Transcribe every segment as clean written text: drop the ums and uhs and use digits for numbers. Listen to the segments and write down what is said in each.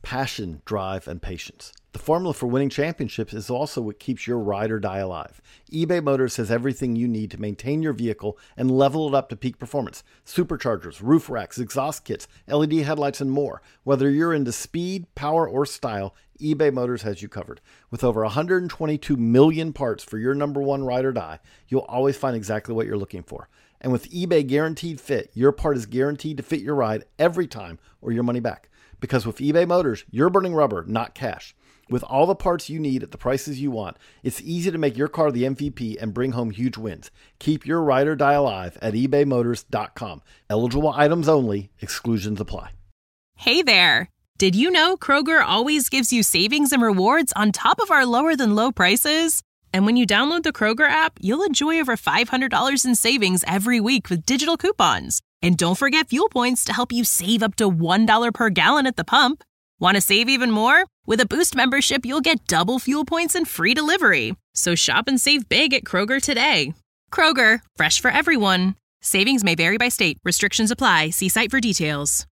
passion, drive, and patience. The formula for winning championships is also what keeps your ride or die alive. eBay Motors has everything you need to maintain your vehicle and level it up to peak performance. Superchargers, roof racks, exhaust kits, LED headlights, and more. Whether you're into speed, power, or style, eBay Motors has you covered. With over 122 million parts for your number one ride or die, you'll always find exactly what you're looking for. And with eBay Guaranteed Fit, your part is guaranteed to fit your ride every time or your money back. Because with eBay Motors, you're burning rubber, not cash. With all the parts you need at the prices you want, it's easy to make your car the MVP and bring home huge wins. Keep your ride or die alive at ebaymotors.com. Eligible items only. Exclusions apply. Hey there. Did you know Kroger always gives you savings and rewards on top of our lower than low prices? And when you download the Kroger app, you'll enjoy over $500 in savings every week with digital coupons. And don't forget fuel points to help you save up to $1 per gallon at the pump. Want to save even more? With a Boost membership, you'll get double fuel points and free delivery. So shop and save big at Kroger today. Kroger, fresh for everyone. Savings may vary by state. Restrictions apply. See site for details.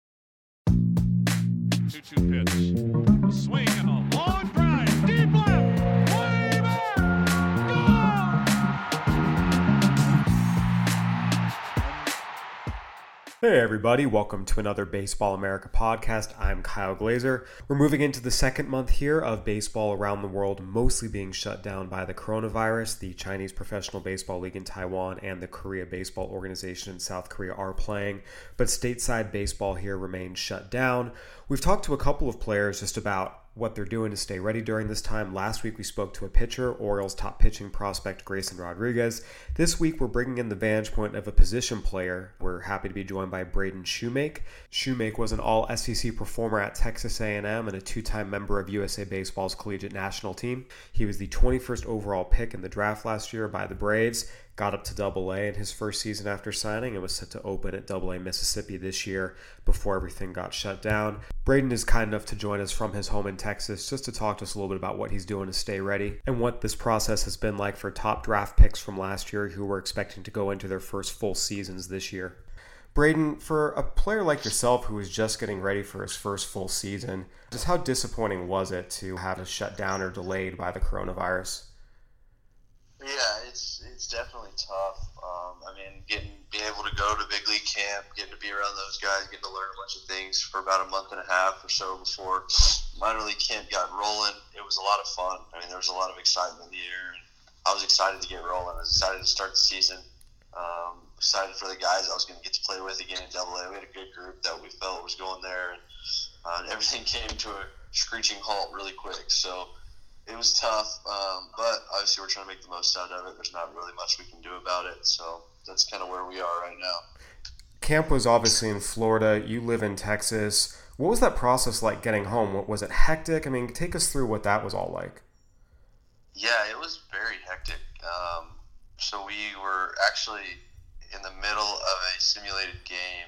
2-2 pitch. A swing and a long drive. Deep left. Way back. Hey everybody, welcome to another Baseball America podcast. I'm Kyle Glazer. We're moving into the second month here of baseball around the world, mostly being shut down by the coronavirus. The Chinese Professional Baseball League in Taiwan and the Korea Baseball Organization in South Korea are playing, but stateside baseball here remains shut down. We've talked to a couple of players just about what they're doing to stay ready during this time. Last week we spoke to a pitcher, Orioles top pitching prospect Grayson Rodriguez. This week we're bringing in the vantage point of a position player. We're happy to be joined by Braden Shewmake. Shewmake was an all-SEC performer at Texas A&M and a two-time member of USA Baseball's collegiate national team. He was the 21st overall pick in the draft last year by the Braves. Got up to Double-A in his first season after signing and was set to open at Double-A Mississippi this year before everything got shut down. Braden is kind enough to join us from his home in Texas just to talk to us a little bit about what he's doing to stay ready and what this process has been like for top draft picks from last year who were expecting to go into their first full seasons this year. Braden, for a player like yourself who was just getting ready for his first full season, just how disappointing was it to have it shut down or delayed by the coronavirus? Yeah, it's definitely tough. Being able to go to big league camp, getting to be around those guys, getting to learn a bunch of things for about a month and a half or so before minor league camp got rolling. It was a lot of fun. There was a lot of excitement in the air. And I was excited to get rolling. I was excited to start the season. Excited for the guys I was going to get to play with again in Double-A. We had a good group that we felt was going there, and everything came to a screeching halt really quick. So it was tough, but obviously we're trying to make the most out of it. There's not really much we can do about it, so that's kind of where we are right now. Camp was obviously in Florida. You live in Texas. What was that process like getting home? Was it hectic? Take us through what that was all like. Yeah, it was very hectic. So we were actually in the middle of a simulated game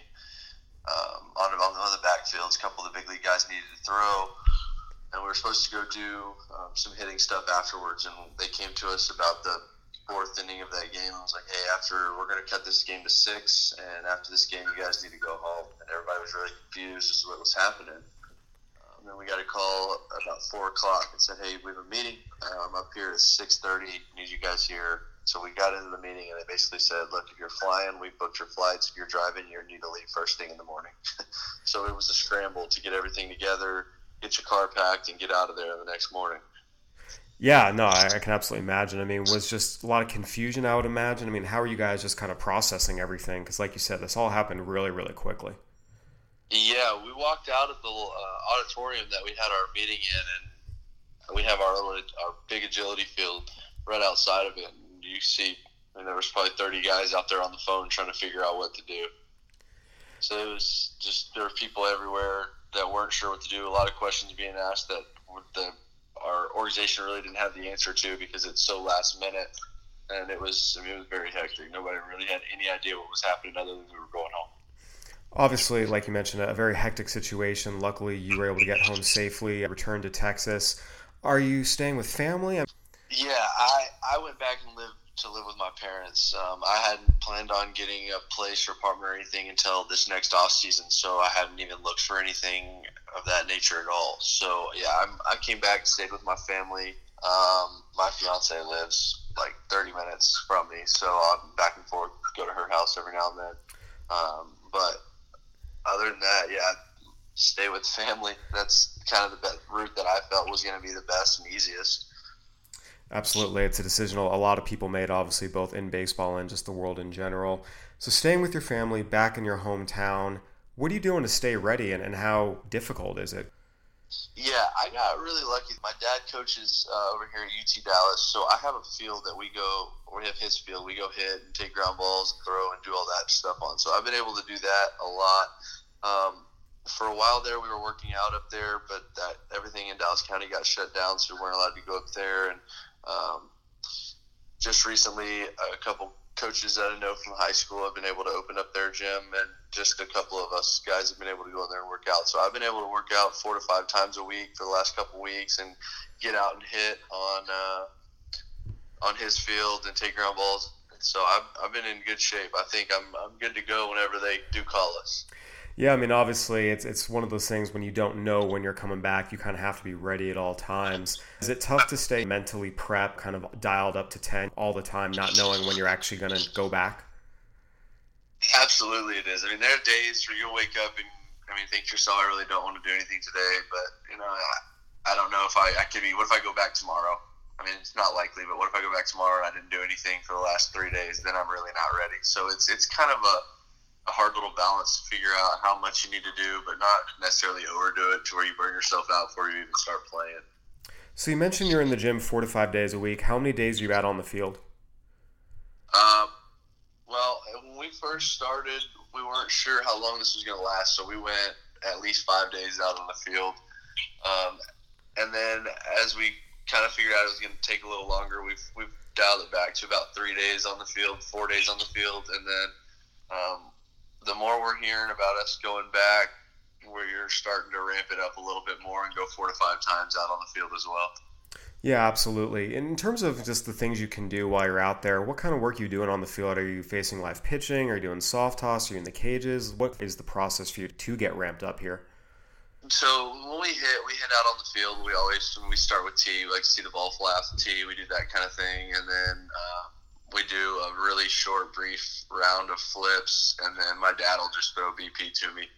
on the backfields. A couple of the big league guys needed to throw. And we were supposed to go do some hitting stuff afterwards, and they came to us about the fourth inning of that game. I was like, hey, we're going to cut this game to 6, and after this game, you guys need to go home. And everybody was really confused as to what was happening. Then we got a call about 4 o'clock and said, hey, we have a meeting. I'm up here at 6:30. Need you guys here. So we got into the meeting, and they basically said, look, if you're flying, we booked your flights. If you're driving, you need to leave first thing in the morning. So it was a scramble to get everything together, get your car packed, and get out of there the next morning. Yeah, no, I can absolutely imagine. Was just a lot of confusion, I would imagine. How are you guys just kind of processing everything? Because like you said, this all happened really, really quickly. Yeah, we walked out of the auditorium that we had our meeting in, and we have our big agility field right outside of it. And you see, there was probably 30 guys out there on the phone trying to figure out what to do. So it was just, there were people everywhere that weren't sure what to do. A lot of questions being asked that our organization really didn't have the answer to because it's so last minute. And it was very hectic. Nobody really had any idea what was happening other than we were going home. Obviously, like you mentioned, a very hectic situation. Luckily, you were able to get home safely, return to Texas. Are you staying with family? Yeah, I went back and lived to live with my parents. I hadn't planned on getting a place or apartment or anything until this next off season, so I hadn't even looked for anything of that nature at all. So yeah, I came back, stayed with my family. My fiance lives like 30 minutes from me, so I'm back and forth, go to her house every now and then. But other than that, yeah, stay with family. That's kind of the route that I felt was going to be the best and easiest. Absolutely. It's a decision a lot of people made, obviously, both in baseball and just the world in general. So staying with your family back in your hometown, what are you doing to stay ready, and how difficult is it? Yeah, I got really lucky. My dad coaches over here at UT Dallas, so I have a field that we have his field. We go hit and take ground balls, throw, and do all that stuff on. So I've been able to do that a lot. For a while there, we were working out up there, but everything in Dallas County got shut down, so we weren't allowed to go up there. And just recently, a couple coaches that I know from high school have been able to open up their gym, and just a couple of us guys have been able to go in there and work out. So I've been able to work out 4 to 5 times a week for the last couple of weeks and get out and hit on his field and take ground balls. So I've been in good shape. I think I'm good to go whenever they do call us. Yeah, I mean, obviously, it's one of those things when you don't know when you're coming back, you kind of have to be ready at all times. Is it tough to stay mentally prepped, kind of dialed up to 10 all the time, not knowing when you're actually going to go back? Absolutely it is. I mean, there are days where you'll wake up and, think to yourself, I really don't want to do anything today, but, I don't know if I could be, what if I go back tomorrow? I mean, it's not likely, but what if I go back tomorrow and I didn't do anything for the last 3 days? Then I'm really not ready. So it's kind of a hard little balance to figure out how much you need to do, but not necessarily overdo it to where you burn yourself out before you even start playing. So you mentioned you're in the gym 4 to 5 days a week. How many days are you out on the field? Well, when we first started, we weren't sure how long this was going to last, so we went at least 5 days out on the field. And then as we kind of figured out it was going to take a little longer, we've dialed it back to about 3 days on the field, 4 days on the field, and then the more we're hearing about us going back, we're starting to ramp it up a little bit more and go 4 to 5 times out on the field as well. Yeah, absolutely. In terms of just the things you can do while you're out there, what kind of work are you doing on the field? Are you facing live pitching? Are you doing soft toss? Are you in the cages? What is the process for you to get ramped up here? So when we hit out on the field, when we start with tee, we like to see the ball fly off the tee. We do that kind of thing. And then we do a really short, brief round of flips, and then my dad will just throw BP to me.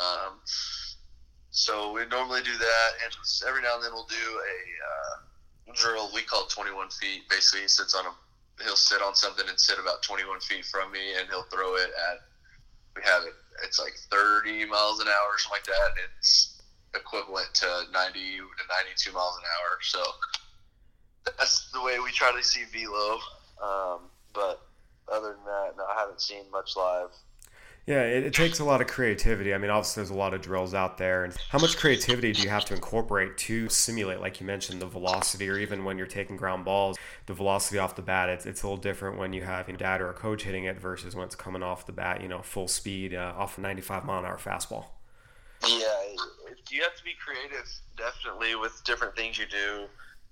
So we normally do that, and every now and then we'll do a drill. We call it 21 feet. Basically, he'll sit on something and sit about 21 feet from me, and he'll throw it it's like 30 miles an hour or something like that, and it's equivalent to 90 to 92 miles an hour. So that's the way we try to see velo. But other than that, no, I haven't seen much live. Yeah, it takes a lot of creativity. I mean, obviously there's a lot of drills out there. And how much creativity do you have to incorporate to simulate, like you mentioned, the velocity, or even when you're taking ground balls, the velocity off the bat? It's a little different when you have your dad or a coach hitting it versus when it's coming off the bat, full speed off a 95-mile-an-hour fastball. Yeah, you have to be creative, definitely, with different things you do.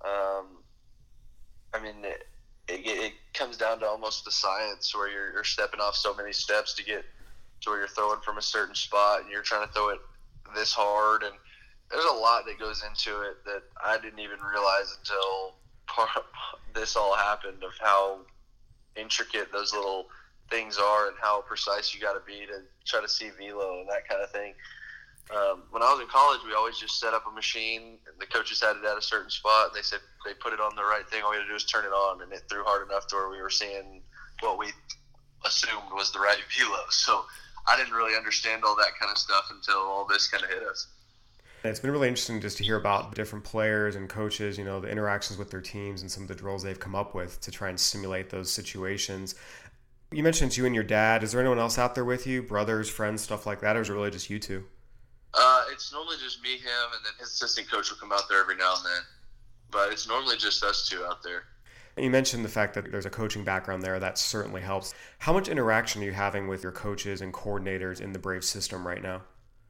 It comes down to almost the science where you're stepping off so many steps to get to where you're throwing from a certain spot, and you're trying to throw it this hard. And there's a lot that goes into it that I didn't even realize until this all happened, of how intricate those little things are and how precise you got to be to try to see velo and that kind of thing. When I was in college, we always just set up a machine, and the coaches had it at a certain spot, and they said they put it on the right thing. All we had to do is turn it on, and it threw hard enough to where we were seeing what we assumed was the right velo. So I didn't really understand all that kind of stuff until all this kind of hit us. It's been really interesting just to hear about different players and coaches, the interactions with their teams and some of the drills they've come up with to try and simulate those situations. You mentioned it's you and your dad. Is there anyone else out there with you, brothers, friends, stuff like that, or is it really just you two? It's normally just me, him, and then his assistant coach will come out there every now and then. But it's normally just us two out there. You mentioned the fact that there's a coaching background there. That certainly helps. How much interaction are you having with your coaches and coordinators in the Braves system right now?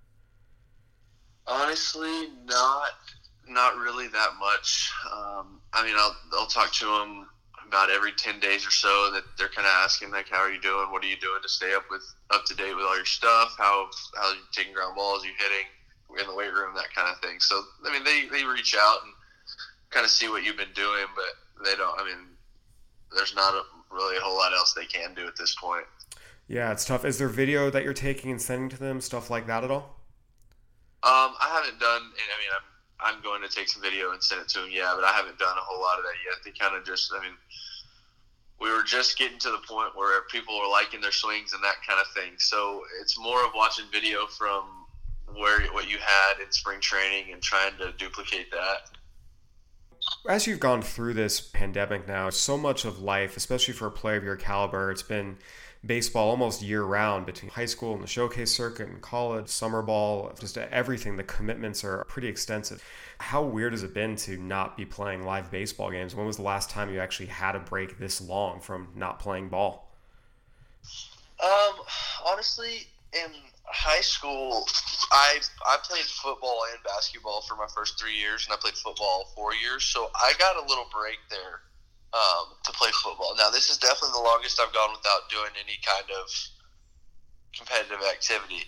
Honestly, not really that much. I'll talk to them about every 10 days or so that they're kind of asking, like, how are you doing? What are you doing to stay up to date with all your stuff? How are you taking ground balls? Are you hitting in the weight room? That kind of thing. So, I mean, they reach out and kind of see what you've been doing, but they don't, I mean, there's not really a whole lot else they can do at this point. Yeah, it's tough. Is there video that you're taking and sending to them, stuff like that at all? I haven't done, I mean, I'm going to take some video and send it to them, yeah, but I haven't done a whole lot of that yet. They kind of just, I mean, we were just getting to the point where people were liking their swings and that kind of thing. So it's more of watching video from what you had in spring training and trying to duplicate that. As you've gone through this pandemic now, so much of life, especially for a player of your caliber, it's been baseball almost year-round between high school and the showcase circuit and college, summer ball, just everything. The commitments are pretty extensive. How weird has it been to not be playing live baseball games? When was the last time you actually had a break this long from not playing ball? Honestly, in high school, I played football and basketball for my first 3 years, and I played football 4 years, so I got a little break there to play football. Now, this is definitely the longest I've gone without doing any kind of competitive activity.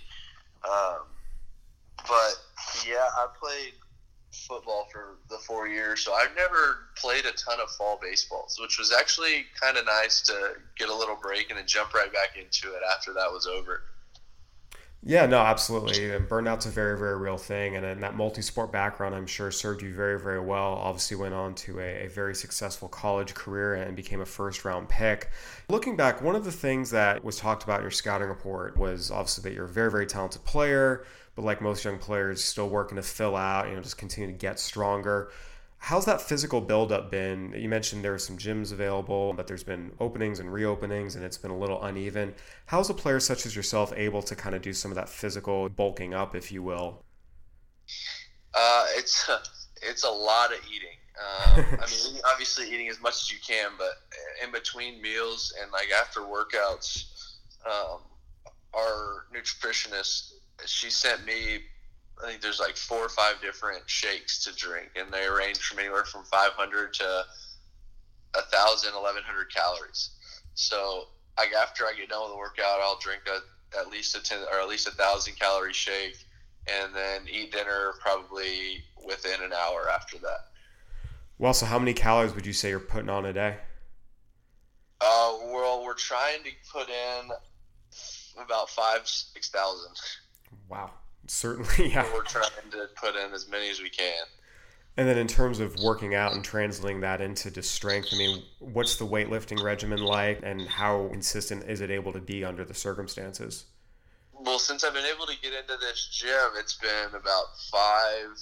But, yeah, I played football for the 4 years, so I've never played a ton of fall baseballs, which was actually kind of nice to get a little break and then jump right back into it after that was over. Yeah, no, absolutely. And burnout's a very, very real thing. And that multi-sport background, I'm sure, served you very, very well. Obviously went on to a very successful college career and became a first-round pick. Looking back, one of the things that was talked about in your scouting report was obviously that you're a very, very talented player, but like most young players, still working to fill out, just continue to get stronger. How's that physical buildup been? You mentioned there are some gyms available, but there's been openings and reopenings, and it's been a little uneven. How's a player such as yourself able to kind of do some of that physical bulking up, if you will? It's a lot of eating. I mean, obviously eating as much as you can, but in between meals and like after workouts, our nutritionist, she sent me, I think there's like 4 or 5 different shakes to drink, and they range from anywhere from 500 to 1,000, 1,100 calories. So after I get done with the workout, I'll drink at least a 1,000 calorie shake, and then eat dinner probably within an hour after that. Well, so how many calories would you say you're putting on a day? Well, we're trying to put in about 5,000-6,000. Wow. Certainly, yeah. We're trying to put in as many as we can. And then in terms of working out and translating that into just strength, I mean, what's the weightlifting regimen like, and how consistent is it able to be under the circumstances? Well, since I've been able to get into this gym, it's been about 5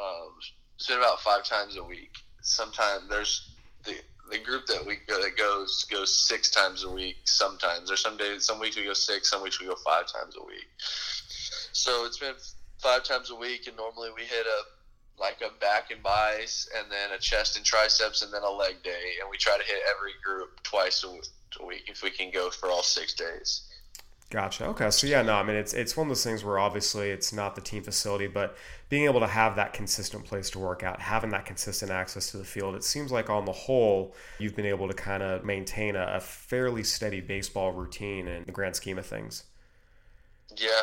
times a week. Sometimes there's the group that goes 6 times a week. Sometimes there's some weeks we go 6, some weeks we go 5 times a week. So it's been 5 times a week, and normally we hit a back and biceps, and then a chest and triceps, and then a leg day. And we try to hit every group twice a week if we can go for all 6 days. Gotcha. Okay. So yeah, no, I mean, it's one of those things where obviously it's not the team facility, but being able to have that consistent place to work out, having that consistent access to the field, it seems like on the whole, you've been able to kind of maintain a fairly steady baseball routine in the grand scheme of things. Yeah,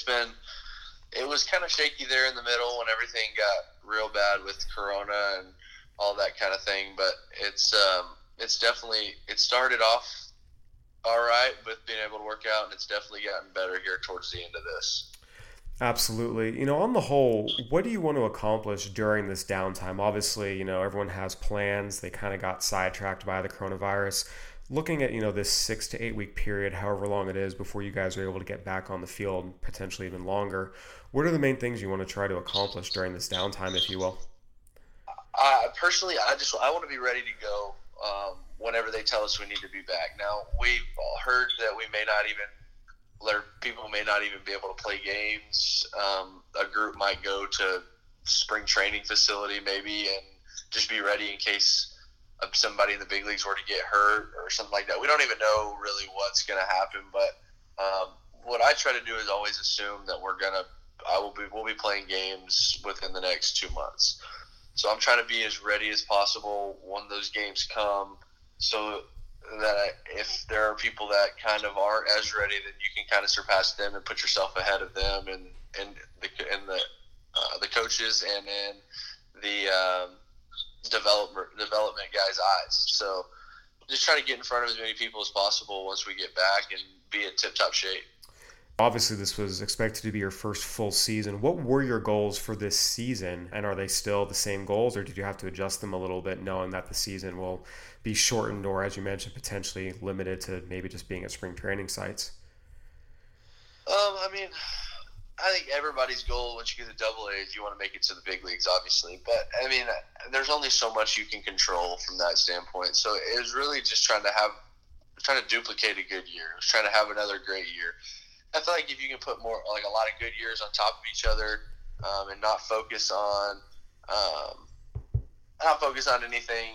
it was kind of shaky there in the middle when everything got real bad with Corona and all that kind of thing, but it's definitely, it started off all right with being able to work out, and it's definitely gotten better here towards the end of this. Absolutely. On the whole, what do you want to accomplish during this downtime? Obviously, everyone has plans. They kind of got sidetracked by the coronavirus. Looking at, this 6 to 8 week period, however long it is before you guys are able to get back on the field, potentially even longer, what are the main things you want to try to accomplish during this downtime, if you will? Personally, I want to be ready to go whenever they tell us we need to be back. Now, we've heard that people may not even be able to play games. A group might go to spring training facility maybe and just be ready in case somebody in the big leagues were to get hurt or something like that. We don't even know really what's going to happen, but what I try to do is always assume that we'll be playing games within the next 2 months. So I'm trying to be as ready as possible when those games come, so that if there are people that kind of aren't as ready, then you can kind of surpass them and put yourself ahead of them and the coaches and in the development guys' eyes. So just try to get in front of as many people as possible once we get back and be in tip-top shape. Obviously, this was expected to be your first full season. What were your goals for this season, and are they still the same goals, or did you have to adjust them a little bit knowing that the season will be shortened or, as you mentioned, potentially limited to maybe just being at spring training sites? I think everybody's goal once you get to AA is you want to make it to the big leagues, obviously. But, there's only so much you can control from that standpoint. So it was really just trying to duplicate a good year. It was trying to have another great year. I feel like if you can put a lot of good years on top of each other and not focus on anything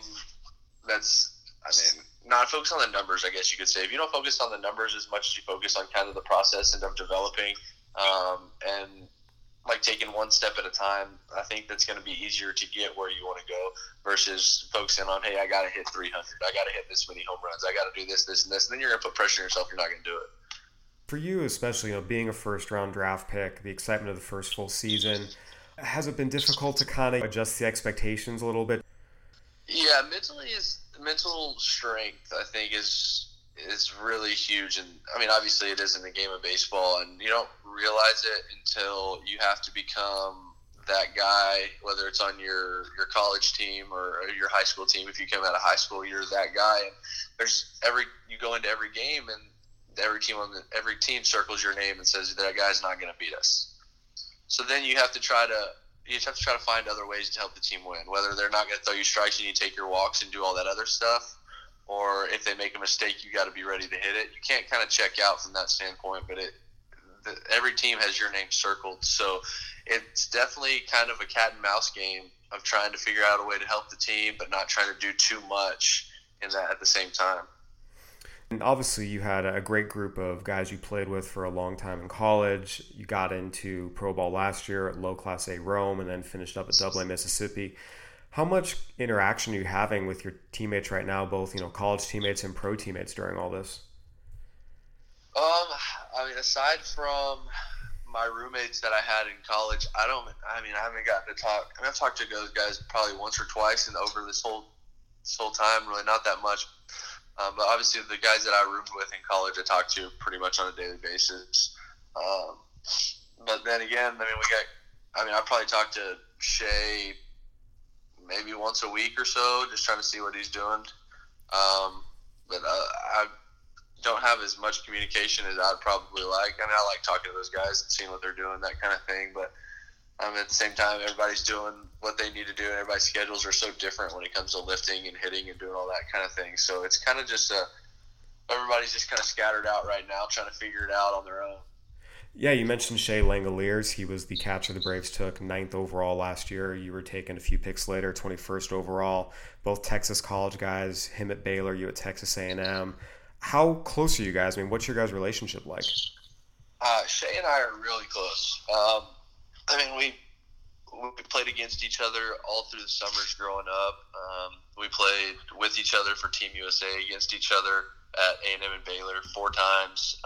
not focus on the numbers, I guess you could say. If you don't focus on the numbers as much as you focus on kind of the process and of developing and like taking one step at a time, I think that's going to be easier to get where you want to go versus focusing on, hey, I got to hit 300. I got to hit this many home runs. I got to do this, this, and this. And then you're going to put pressure on yourself. You're not going to do it. For you, especially, being a first-round draft pick, the excitement of the first full season, has it been difficult to kind of adjust the expectations a little bit? Yeah, mental strength, I think, is really huge. And, obviously it is in the game of baseball, and you don't realize it until you have to become that guy, whether it's on your college team or your high school team. If you come out of high school, you're that guy. And you go into every game, and every team circles your name and says that guy's not going to beat us. So then you have to try to find other ways to help the team win. Whether they're not going to throw you strikes and you take your walks and do all that other stuff, or if they make a mistake, you got to be ready to hit it. You can't kind of check out from that standpoint, but every team has your name circled. So it's definitely kind of a cat and mouse game of trying to figure out a way to help the team, but not trying to do too much in that at the same time. And obviously you had a great group of guys you played with for a long time in college. You got into pro ball last year at Low Class A Rome and then finished up at AA Mississippi. How much interaction are you having with your teammates right now, both college teammates and pro teammates during all this? Aside from my roommates that I had in college, I haven't gotten to talk. I've talked to those guys probably once or twice, and over this whole time, really not that much. But obviously the guys that I roomed with in college, I talked to pretty much on a daily basis. But then again, I probably talked to Shea maybe once a week or so, just trying to see what he's doing. But I don't have as much communication as I'd probably like. I like talking to those guys and seeing what they're doing, that kind of thing. But at the same time, everybody's doing what they need to do, and everybody's schedules are so different when it comes to lifting and hitting and doing all that kind of thing. So it's kind of just everybody's just kind of scattered out right now, trying to figure it out on their own. Yeah, you mentioned Shea Langoliers. He was the catcher the Braves took 9th overall last year. You were taken a few picks later, 21st overall. Both Texas college guys, him at Baylor, you at Texas A&M. How close are you guys? What's your guys' relationship like? Shea and I are really close. We played against each other all through the summers growing up. We played with each other for Team USA, against each other at A&M and Baylor 4 times.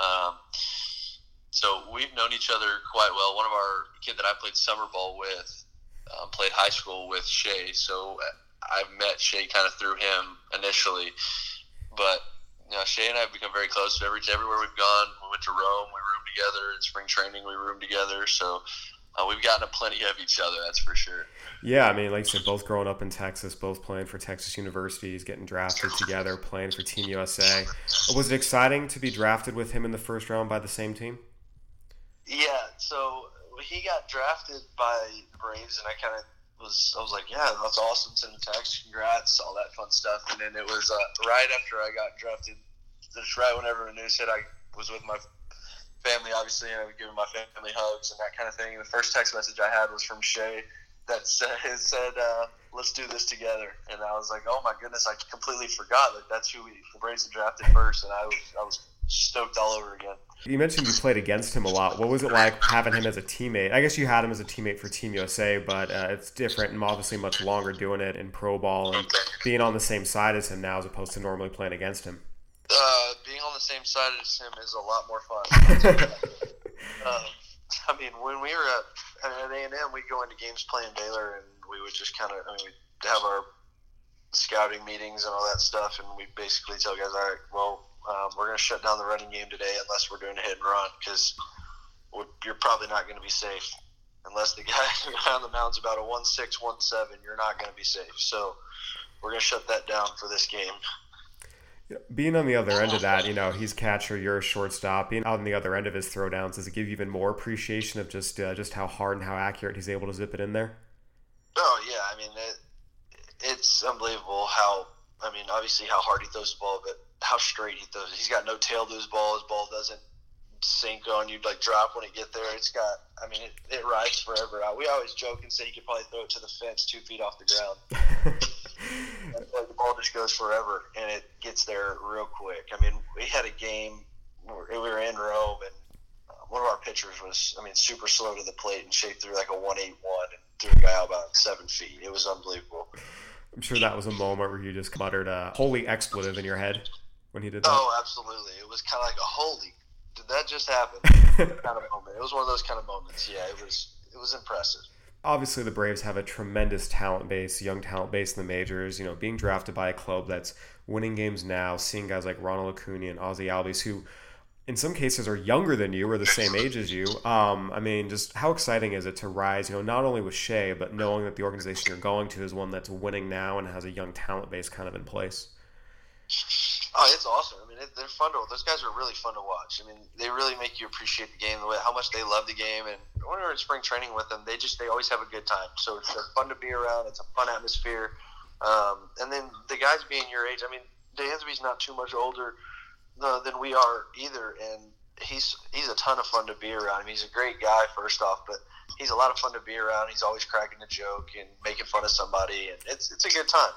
So we've known each other quite well. One of our kid that I played summer ball with played high school with Shea, so I've met Shea kind of through him initially. But Shea and I have become very close. Everywhere we've gone, we went to Rome, we roomed together. In spring training, we roomed together. So we've gotten plenty of each other, that's for sure. Yeah, like you said, both growing up in Texas, both playing for Texas universities, getting drafted together, playing for Team USA. Was it exciting to be drafted with him in the first round by the same team? Yeah, so he got drafted by the Braves, and I was like, yeah, that's awesome, send a text, congrats, all that fun stuff. And then it was right after I got drafted, just right whenever the news hit, I was with my family, obviously, and I was giving my family hugs and that kind of thing. And the first text message I had was from Shea that said let's do this together. And I was like, oh my goodness, I completely forgot that that's who the Braves had drafted first, and I was stoked all over again. You mentioned you played against him a lot. What was it like having him as a teammate? I guess you had him as a teammate for Team USA, but it's different and obviously much longer doing it in pro ball and being on the same side as him now as opposed to normally playing against him. Being on the same side as him is a lot more fun. I mean, when we were at A&M, we'd go into games playing Baylor, and we would just we'd have our scouting meetings and all that stuff, and we'd basically tell guys, all right, well, we're going to shut down the running game today unless we're doing a hit and run, because you're probably not going to be safe. Unless the guy on the mound's about a 1.6, 1.7, you're not going to be safe. So we're going to shut that down for this game. Being on the other end of that, he's catcher, you're a shortstop. Being on the other end of his throwdowns, does it give you even more appreciation of just how hard and how accurate he's able to zip it in there? Oh, yeah. I mean, it's unbelievable obviously how hard he throws the ball, but how straight he throws it. He's got no tail to his ball. His ball doesn't sink on you, drop when it get there. It rides forever out. We always joke and say he could probably throw it to the fence 2 feet off the ground. The ball just goes forever, and it gets there real quick. I mean, we had a game where we were in Rome, and one of our pitchers was, super slow to the plate and shaped through like a 1.81 and threw a guy out about 7 feet. It was unbelievable. I'm sure that was a moment where you just muttered a holy expletive in your head when he did that. Oh, absolutely. It was kind of like a holy, did that just happen? kind of moment. It was one of those kind of moments. Yeah, it was impressive. Obviously, the Braves have a tremendous talent base, young talent base in the majors. Being drafted by a club that's winning games now, seeing guys like Ronald Acuna and Ozzie Albies, who in some cases are younger than you or the same age as you. Just how exciting is it to rise, not only with Shea, but knowing that the organization you're going to is one that's winning now and has a young talent base kind of in place? Oh, it's awesome. They're fun those guys are really fun to watch. They really make you appreciate the game, how much they love the game. And when we're in spring training with them, they always have a good time. So they're fun to be around. It's a fun atmosphere. And then the guys being your age, Dansby's not too much older than we are either, and he's a ton of fun to be around. He's a great guy, first off, but he's a lot of fun to be around. He's always cracking a joke and making fun of somebody, and it's a good time.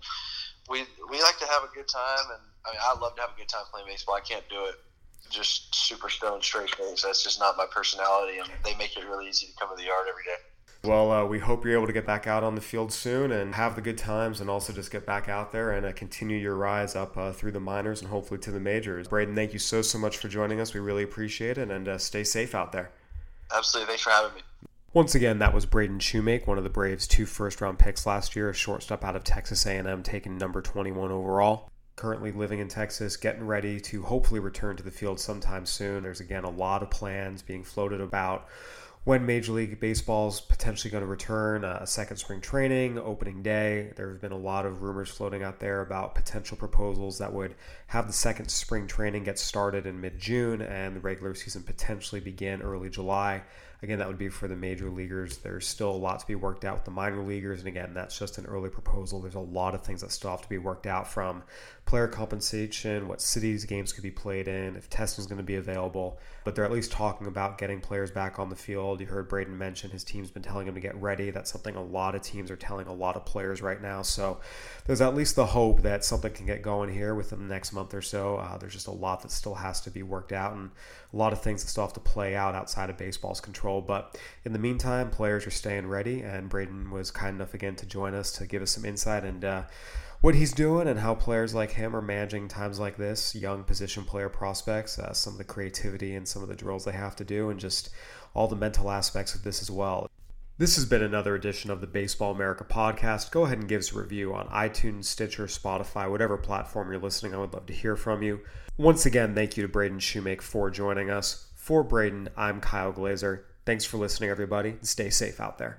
We like to have a good time, and I love to have a good time playing baseball. I can't do it just super stoned straight face. That's just not my personality, and they make it really easy to come to the yard every day. Well, we hope you're able to get back out on the field soon and have the good times, and also just get back out there and continue your rise up through the minors and hopefully to the majors. Braden, thank you so much for joining us. We really appreciate it, and stay safe out there. Absolutely. Thanks for having me. Once again, that was Braden Shoemake, one of the Braves' 2 first-round picks last year, a shortstop out of Texas A&M, taken number 21 overall. Currently living in Texas, getting ready to hopefully return to the field sometime soon. There's, again, a lot of plans being floated about when Major League Baseball is potentially going to return, a second spring training, opening day. There have been a lot of rumors floating out there about potential proposals that would have the second spring training get started in mid-June and the regular season potentially begin early July. Again, that would be for the major leaguers. There's still a lot to be worked out with the minor leaguers. And again, that's just an early proposal. There's a lot of things that still have to be worked out, from player compensation, what cities games could be played in, if testing is going to be available. But they're at least talking about getting players back on the field. You heard Braden mention his team's been telling him to get ready. That's something a lot of teams are telling a lot of players right now. So there's at least the hope that something can get going here within the next month or so. There's just a lot that still has to be worked out, and a lot of things that still have to play out outside of baseball's control. But in the meantime, players are staying ready, and Braden was kind enough again to join us to give us some insight into what he's doing and how players like him are managing times like this, young position player prospects, some of the creativity and some of the drills they have to do, and just all the mental aspects of this as well. This has been another edition of the Baseball America podcast. Go ahead and give us a review on iTunes, Stitcher, Spotify, whatever platform you're listening. I would love to hear from you. Once again, thank you to Braden Shoemake for joining us. For Braden, I'm Kyle Glazer. Thanks for listening, everybody, and stay safe out there.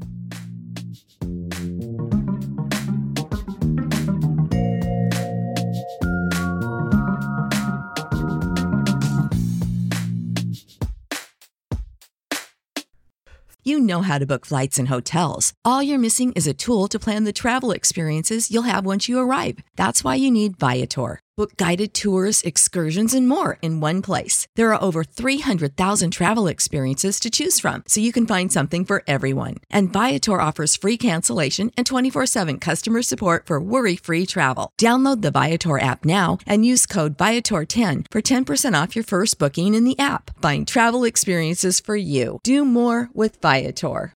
You know how to book flights and hotels. All you're missing is a tool to plan the travel experiences you'll have once you arrive. That's why you need Viator. Book guided tours, excursions, and more in one place. There are over 300,000 travel experiences to choose from, so you can find something for everyone. And Viator offers free cancellation and 24/7 customer support for worry-free travel. Download the Viator app now and use code Viator10 for 10% off your first booking in the app. Find travel experiences for you. Do more with Viator.